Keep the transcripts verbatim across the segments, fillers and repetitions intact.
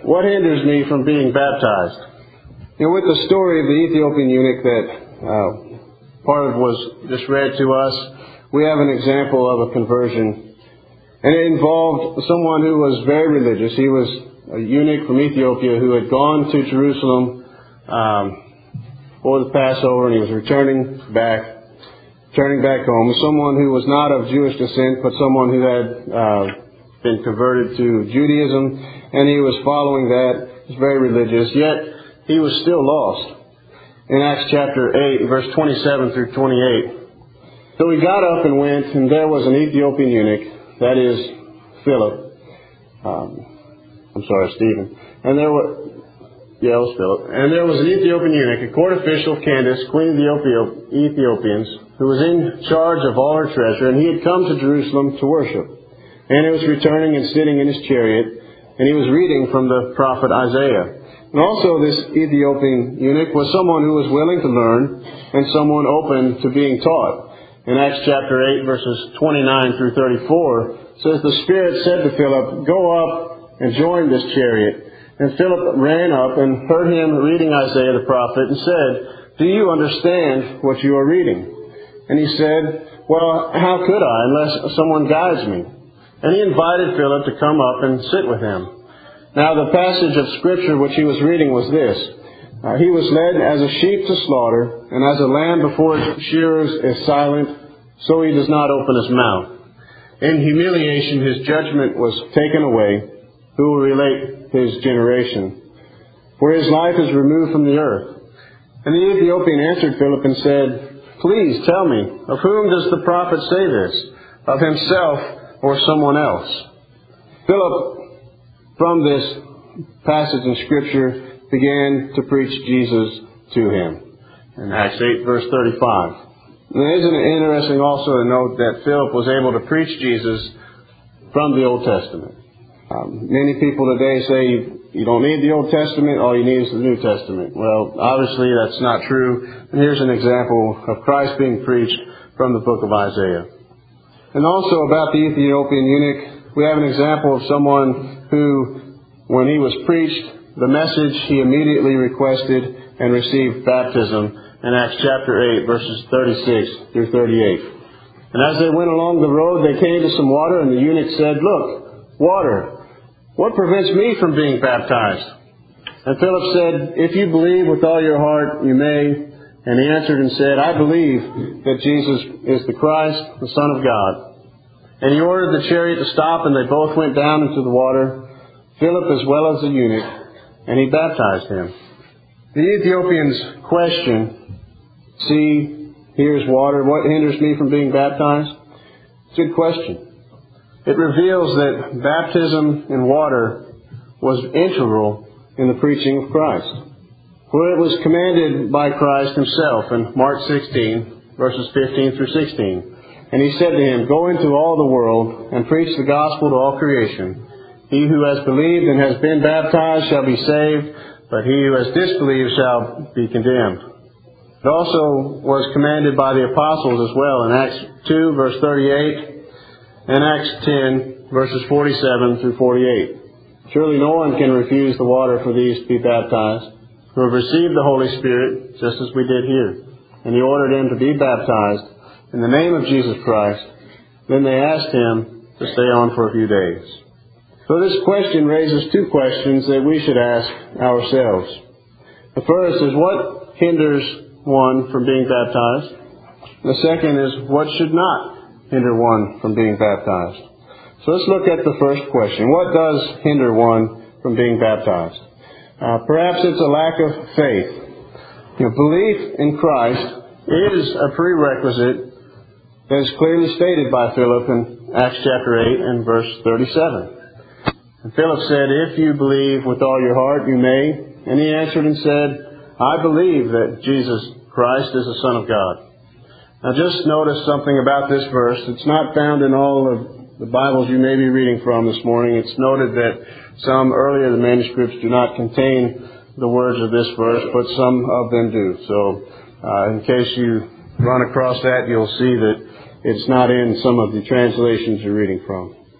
what hinders me from being baptized? You know, with the story of the Ethiopian eunuch that uh, part of was just read to us, we have an example of a conversion. And it involved someone who was very religious. He was a eunuch from Ethiopia who had gone to Jerusalem um, for the Passover, and he was returning back, turning back home. Someone who was not of Jewish descent, but someone who had uh, been converted to Judaism, and he was following that. He was very religious, yet he was still lost. In Acts chapter eight, verse twenty-seven through twenty-eight. So he got up and went, and there was an Ethiopian eunuch, that is, Philip. Um, I'm sorry, Stephen. And there were, yeah, it was Philip. And there was an Ethiopian eunuch, a court official of Candace, queen of the Ethiopians, who was in charge of all her treasure, and he had come to Jerusalem to worship. And he was returning and sitting in his chariot, and he was reading from the prophet Isaiah. And also this Ethiopian eunuch was someone who was willing to learn and someone open to being taught. In Acts chapter eight, verses twenty-nine through thirty-four, it says, the Spirit said to Philip, go up and join this chariot. And Philip ran up and heard him reading Isaiah the prophet and said, do you understand what you are reading? And he said, well, how could I unless someone guides me? And he invited Philip to come up and sit with him. Now the passage of Scripture which he was reading was this. Uh, he was led as a sheep to slaughter, and as a lamb before its shearers is silent, so he does not open his mouth. In humiliation his judgment was taken away. Who will relate his generation? For his life is removed from the earth. And the Ethiopian answered Philip and said, please tell me, of whom does the prophet say this? Of himself or someone else? Philip, from this passage in Scripture, began to preach Jesus to him. In Acts eight, verse thirty-five. And isn't it interesting also to note that Philip was able to preach Jesus from the Old Testament? Um, many people today say you don't need the Old Testament, all you need is the New Testament. Well, obviously that's not true. And here's an example of Christ being preached from the book of Isaiah. And also about the Ethiopian eunuch, we have an example of someone who, when he was preached the message, he immediately requested and received baptism in Acts chapter eight, verses thirty-six through thirty-eight. And as they went along the road, they came to some water, and the eunuch said, look, water, what prevents me from being baptized? And Philip said, if you believe with all your heart, you may. And he answered and said, I believe that Jesus is the Christ, the Son of God. And he ordered the chariot to stop, and they both went down into the water, Philip as well as the eunuch, and he baptized him. The Ethiopian's question, see, here's water, what hinders me from being baptized? It's a good question. It reveals that baptism in water was integral in the preaching of Christ. For it was commanded by Christ himself in Mark sixteen, verses fifteen through sixteen. And he said to him, go into all the world and preach the gospel to all creation. He who has believed and has been baptized shall be saved, but he who has disbelieved shall be condemned. It also was commanded by the apostles as well in Acts two, verse thirty-eight, and Acts ten, verses forty-seven through forty-eight. Surely no one can refuse the water for these to be baptized, who have received the Holy Spirit, just as we did here. And he ordered them to be baptized in the name of Jesus Christ. Then they asked him to stay on for a few days. So this question raises two questions that we should ask ourselves. The first is, what hinders one from being baptized? The second is, what should not hinder one from being baptized? So let's look at the first question. What does hinder one from being baptized? Uh, perhaps it's a lack of faith. You know, belief in Christ is a prerequisite that is clearly stated by Philip in Acts chapter eight and verse thirty-seven. And Philip said, if you believe with all your heart, you may. And he answered and said, I believe that Jesus Christ is the Son of God. Now just notice something about this verse. It's not found in all of the Bibles you may be reading from this morning. It's noted that some earlier the manuscripts do not contain the words of this verse, but some of them do. So uh, in case you run across that, you'll see that it's not in some of the translations you're reading from.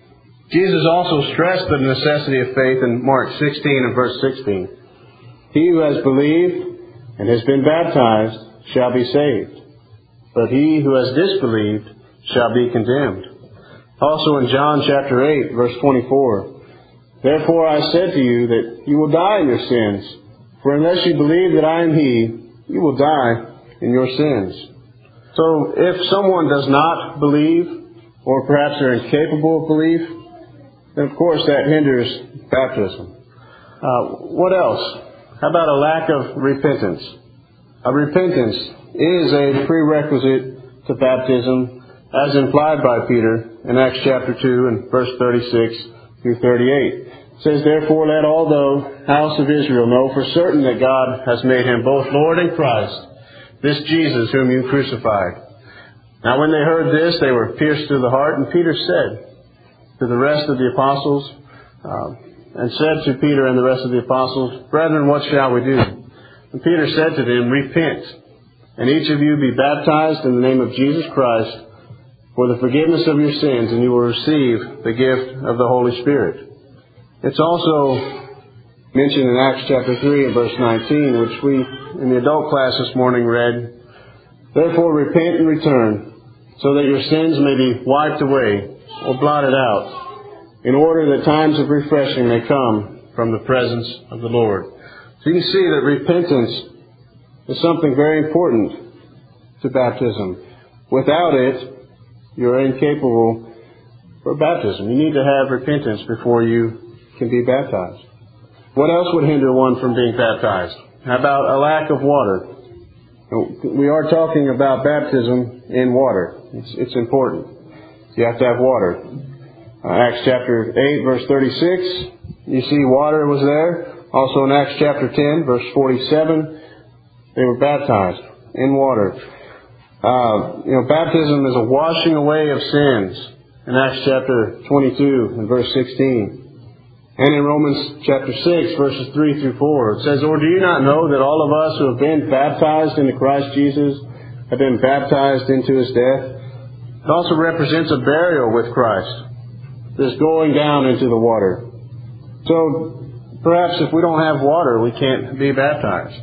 Jesus also stressed the necessity of faith in Mark sixteen and verse sixteen. He who has believed and has been baptized shall be saved, but he who has disbelieved shall be condemned. Also in John chapter eight, verse twenty-four, therefore I said to you that you will die in your sins, for unless you believe that I am He, you will die in your sins. So if someone does not believe, or perhaps they're incapable of belief, then of course that hinders baptism. Uh, what else? How about a lack of repentance? A repentance is a prerequisite to baptism, as implied by Peter in Acts chapter two and verse thirty-six through thirty-eight. It says, therefore let all the house of Israel know for certain that God has made Him both Lord and Christ, this Jesus whom you crucified. Now when they heard this, they were pierced to the heart, and Peter said to the rest of the apostles, uh, and said to Peter and the rest of the apostles, brethren, what shall we do? And Peter said to them, repent, and each of you be baptized in the name of Jesus Christ for the forgiveness of your sins, and you will receive the gift of the Holy Spirit. It's also mentioned in Acts chapter three and verse nineteen, which we in the adult class this morning read, therefore repent and return, so that your sins may be wiped away or blotted out, in order that times of refreshing may come from the presence of the Lord. So you can see that repentance is something very important to baptism. Without it, you're incapable for baptism. You need to have repentance before you can be baptized. What else would hinder one from being baptized? How about a lack of water? We are talking about baptism in water. It's, it's important. You have to have water. Uh, Acts chapter eight, verse thirty-six, you see water was there. Also in Acts chapter ten, verse forty-seven, they were baptized in water. Uh, you know, baptism is a washing away of sins in Acts chapter twenty-two and verse sixteen. And in Romans chapter six, verses three through four, it says, or do you not know that all of us who have been baptized into Christ Jesus have been baptized into His death? It also represents a burial with Christ, this going down into the water. So perhaps if we don't have water, we can't be baptized.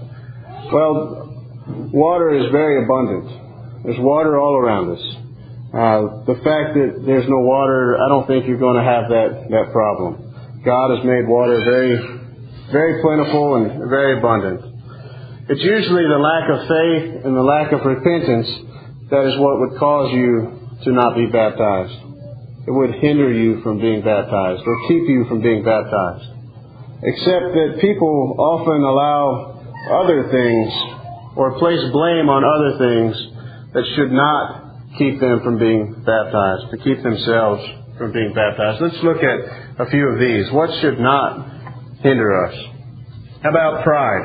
Well, water is very abundant. There's water all around us. Uh, the fact that there's no water, I don't think you're going to have that, that problem. God has made water very, very plentiful and very abundant. It's usually the lack of faith and the lack of repentance that is what would cause you to not be baptized. It would hinder you from being baptized or keep you from being baptized. Except that people often allow other things or place blame on other things that should not keep them from being baptized, to keep themselves from being baptized. Let's look at a few of these. What should not hinder us? How about pride?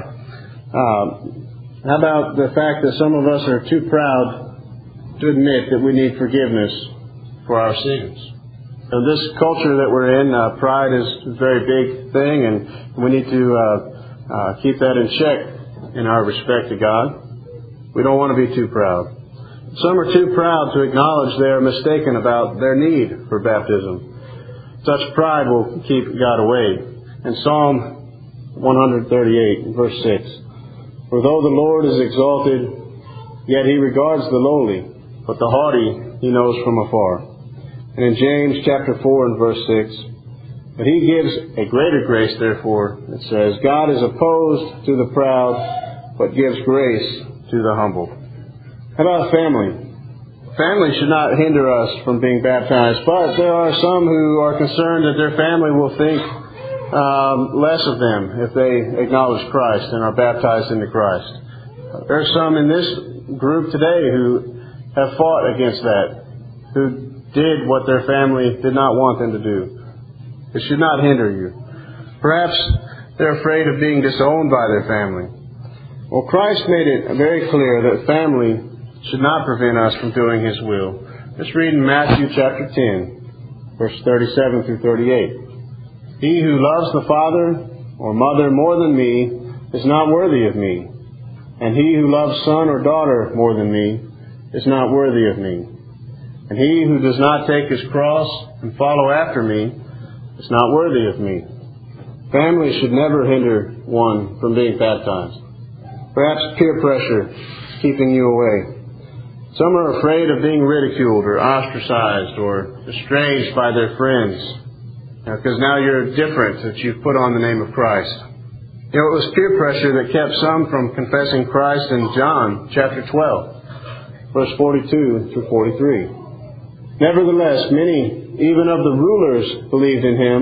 Um, how about the fact that some of us are too proud to admit that we need forgiveness for our sins? In this culture that we're in, uh, pride is a very big thing, and we need to uh, uh, keep that in check in our respect to God. We don't want to be too proud. Some are too proud to acknowledge they are mistaken about their need for baptism. Such pride will keep God away. In Psalm one thirty-eight, verse six, for though the Lord is exalted, yet He regards the lowly, but the haughty He knows from afar. And in James chapter four and verse six, but He gives a greater grace, therefore, it says, God is opposed to the proud, but gives grace to the humble. How about family? Family should not hinder us from being baptized, but there are some who are concerned that their family will think um, less of them if they acknowledge Christ and are baptized into Christ. There are some in this group today who have fought against that, who did what their family did not want them to do. It should not hinder you. Perhaps they're afraid of being disowned by their family. Well, Christ made it very clear that family should not prevent us from doing His will. Let's read in Matthew chapter ten, verse thirty-seven through thirty-eight. He who loves the father or mother more than me is not worthy of me, and he who loves son or daughter more than me is not worthy of me. And he who does not take his cross and follow after me It's not worthy of me. Family should never hinder one from being baptized. Perhaps peer pressure is keeping you away. Some are afraid of being ridiculed or ostracized or estranged by their friends, because now you're different, that you've put on the name of Christ. You know, it was peer pressure that kept some from confessing Christ in John chapter twelve, verse forty-two through forty-three. Nevertheless, many, even of the rulers, believed in him,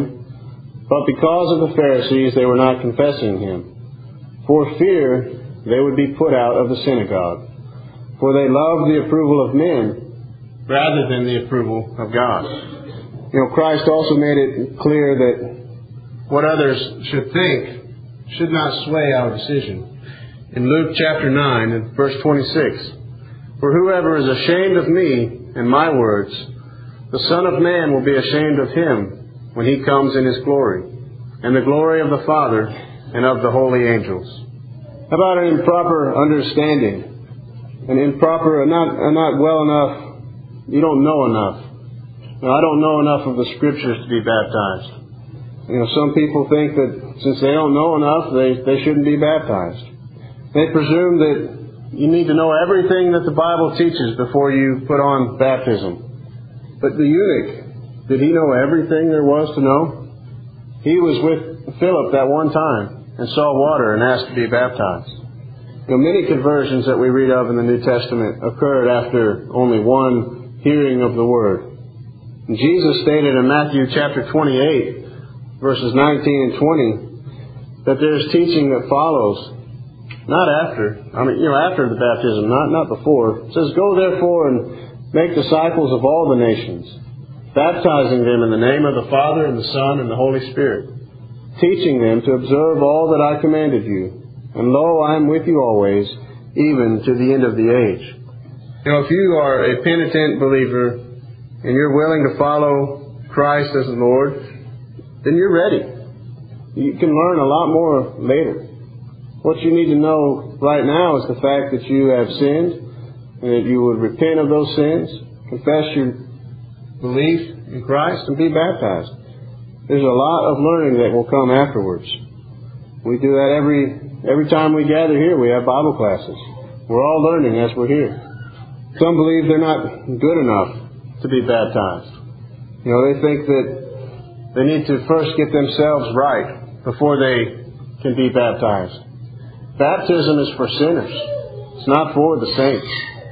but because of the Pharisees they were not confessing him. For fear they would be put out of the synagogue. For they loved the approval of men rather than the approval of God. You know, Christ also made it clear that what others should think should not sway our decision. In Luke chapter nine and verse twenty-six, for whoever is ashamed of me and my words, the Son of Man will be ashamed of him when he comes in his glory, and the glory of the Father and of the holy angels. How about an improper understanding? An improper, not, not well enough, you don't know enough. You know, I don't know enough of the Scriptures to be baptized. You know, some people think that since they don't know enough, they, they shouldn't be baptized. They presume that you need to know everything that the Bible teaches before you put on baptism. But the eunuch, did he know everything there was to know? He was with Philip that one time and saw water and asked to be baptized. You know, many conversions that we read of in the New Testament occurred after only one hearing of the Word. And Jesus stated in Matthew chapter twenty-eight, verses nineteen and twenty, that there's teaching that follows, not after, I mean, you know, after the baptism, not, not before. It says, go therefore and make disciples of all the nations, baptizing them in the name of the Father and the Son and the Holy Spirit, teaching them to observe all that I commanded you. And lo, I am with you always, even to the end of the age. You know, if you are a penitent believer and you're willing to follow Christ as the Lord, then you're ready. You can learn a lot more later. What you need to know right now is the fact that you have sinned and that you would repent of those sins, confess your belief in Christ, and be baptized. There's a lot of learning that will come afterwards. We do that every every time we gather here. We have Bible classes. We're all learning as we're here. Some believe they're not good enough to be baptized. You know, they think that they need to first get themselves right before they can be baptized. Baptism is for sinners. It's not for the saints.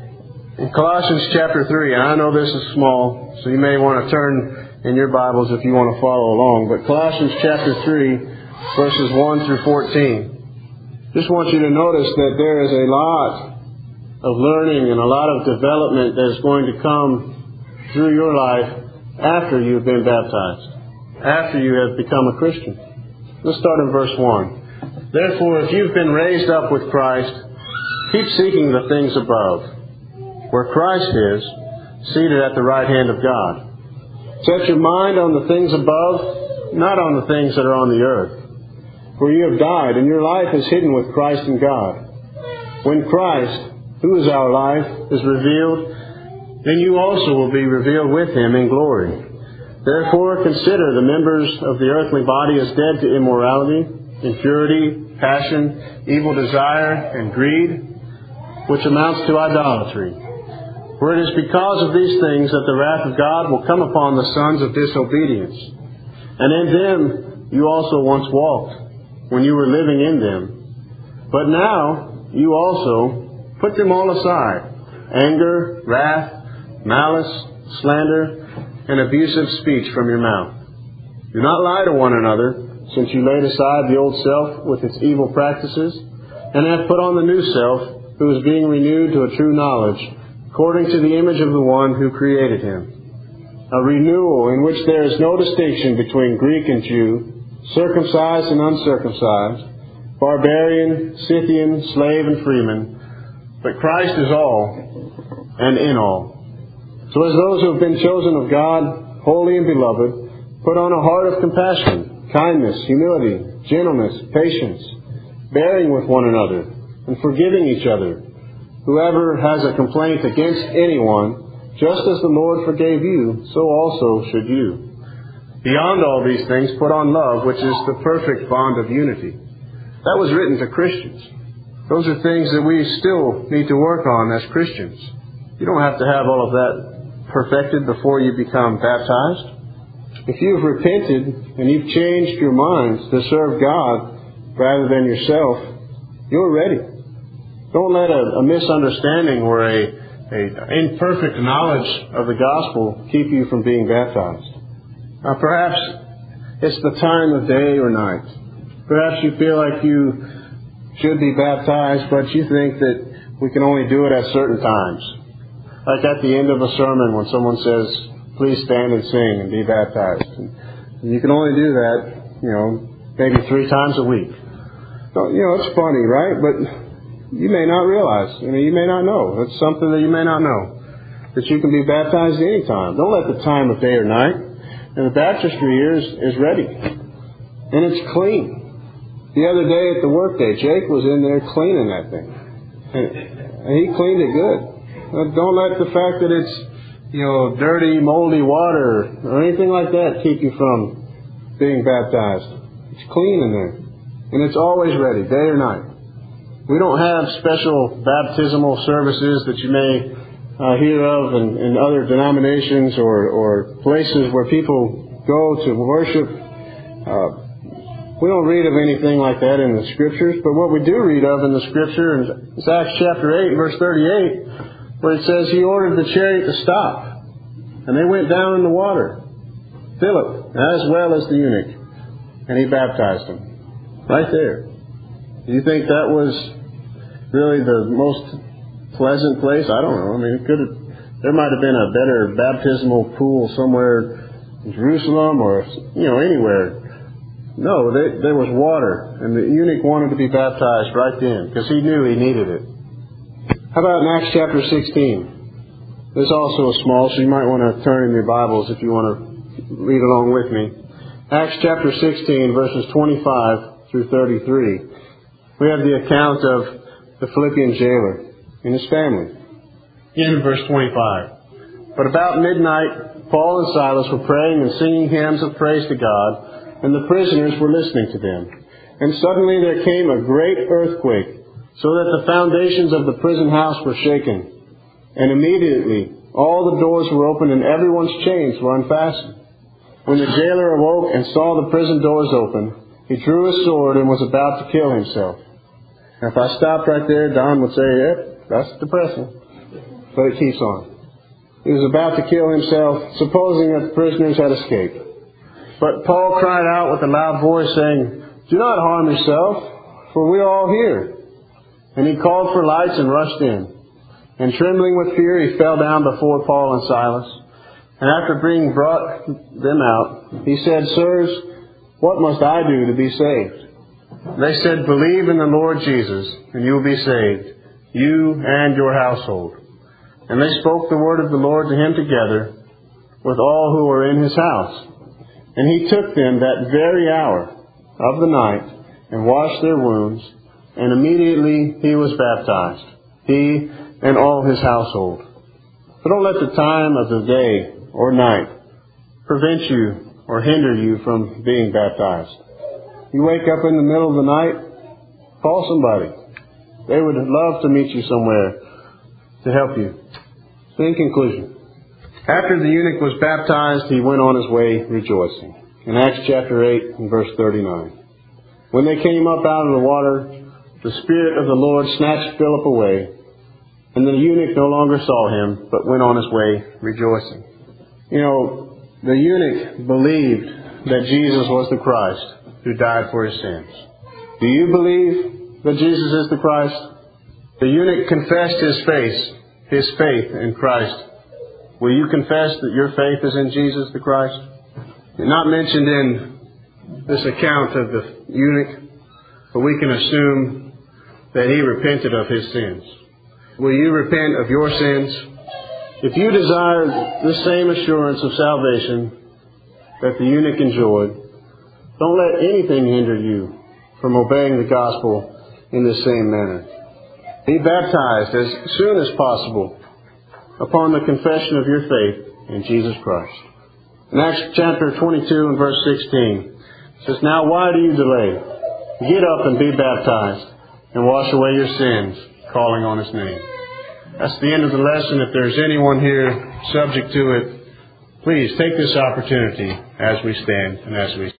In Colossians chapter three, and I know this is small, so you may want to turn in your Bibles if you want to follow along, but Colossians chapter three, verses one through fourteen. Just want you to notice that there is a lot of learning and a lot of development that is going to come through your life after you have been baptized, after you have become a Christian. Let's start in verse one. Therefore, if you've been raised up with Christ, keep seeking the things above, where Christ is, seated at the right hand of God. Set your mind on the things above, not on the things that are on the earth. For you have died, and your life is hidden with Christ in God. When Christ, who is our life, is revealed, then you also will be revealed with Him in glory. Therefore consider the members of the earthly body as dead to immorality, impurity, passion, evil desire, and greed, which amounts to idolatry. For it is because of these things that the wrath of God will come upon the sons of disobedience. And in them you also once walked, when you were living in them. But now you also put them all aside: anger, wrath, malice, slander, and abusive speech from your mouth. Do not lie to one another, since you laid aside the old self with its evil practices, and have put on the new self, who is being renewed to a true knowledge, according to the image of the one who created him. A renewal in which there is no distinction between Greek and Jew, circumcised and uncircumcised, barbarian, Scythian, slave and freeman, but Christ is all and in all. So as those who have been chosen of God, holy and beloved, put on a heart of compassion, kindness, humility, gentleness, patience, bearing with one another, and forgiving each other. Whoever has a complaint against anyone, just as the Lord forgave you, so also should you. Beyond all these things, put on love, which is the perfect bond of unity. That was written to Christians. Those are things that we still need to work on as Christians. You don't have to have all of that perfected before you become baptized. If you've repented and you've changed your minds to serve God rather than yourself, you're ready. Don't let a, a misunderstanding or a, a imperfect knowledge of the gospel keep you from being baptized. Now, perhaps it's the time of day or night. Perhaps you feel like you should be baptized, but you think that we can only do it at certain times. Like at the end of a sermon when someone says, please stand and sing and be baptized. And you can only do that, you know, maybe three times a week. So, you know, it's funny, right? But you may not realize, you know, you may not know. It's something that you may not know, that you can be baptized any time. Don't let the time of day or night. And the baptistry here is, is ready. And it's clean. The other day at the workday, Jake was in there cleaning that thing. And, and he cleaned it good. But don't let the fact that it's, you know, dirty, moldy water or anything like that keep you from being baptized. It's clean in there. And it's always ready, day or night. We don't have special baptismal services that you may uh, hear of in, in other denominations or, or places where people go to worship. Uh, we don't read of anything like that in the Scriptures, but what we do read of in the Scripture is Acts chapter eight, verse thirty-eight, where it says He ordered the chariot to stop, and they went down in the water, Philip, as well as the eunuch, and He baptized them. Right there. Do you think that was really the most pleasant place? I don't know. I mean, it could have, there might have been a better baptismal pool somewhere in Jerusalem or, you know, anywhere. No, they, there was water, and the eunuch wanted to be baptized right then because he knew he needed it. How about in Acts chapter sixteen? This is also a small, so you might want to turn in your Bibles if you want to read along with me. Acts chapter sixteen, verses twenty-five through thirty-three. We have the account of the Philippian jailer and his family. In verse twenty-five. But about midnight, Paul and Silas were praying and singing hymns of praise to God, and the prisoners were listening to them. And suddenly there came a great earthquake, so that the foundations of the prison house were shaken. And immediately all the doors were opened and everyone's chains were unfastened. When the jailer awoke and saw the prison doors open, he drew his sword and was about to kill himself. Now, if I stopped right there, Don would say, yep, that's depressing. But it keeps on. He was about to kill himself, supposing that the prisoners had escaped. But Paul cried out with a loud voice, saying, do not harm yourself, for we are all here. And he called for lights and rushed in. And trembling with fear, he fell down before Paul and Silas. And after being brought them out, he said, sirs, what must I do to be saved? They said, believe in the Lord Jesus, and you will be saved, you and your household. And they spoke the word of the Lord to him together with all who were in his house. And he took them that very hour of the night and washed their wounds, and immediately he was baptized, he and all his household. But don't let the time of the day or night prevent you or hinder you from being baptized. You wake up in the middle of the night, call somebody. They would love to meet you somewhere to help you. So in conclusion, after the eunuch was baptized, he went on his way rejoicing. In Acts chapter eight and verse thirty-nine. When they came up out of the water, the Spirit of the Lord snatched Philip away, and the eunuch no longer saw him, but went on his way rejoicing. You know, the eunuch believed that Jesus was the Christ who died for his sins. Do you believe that Jesus is the Christ? The eunuch confessed his faith, his faith in Christ. Will you confess that your faith is in Jesus the Christ? Not mentioned in this account of the eunuch, but we can assume that he repented of his sins. Will you repent of your sins? If you desire the same assurance of salvation that the eunuch enjoyed, don't let anything hinder you from obeying the gospel in the same manner. Be baptized as soon as possible upon the confession of your faith in Jesus Christ. In Acts chapter twenty-two and verse sixteen, it says, "Now why do you delay? Get up and be baptized, and wash away your sins, calling on His name." That's the end of the lesson. If there's anyone here subject to it, please take this opportunity as we stand and as we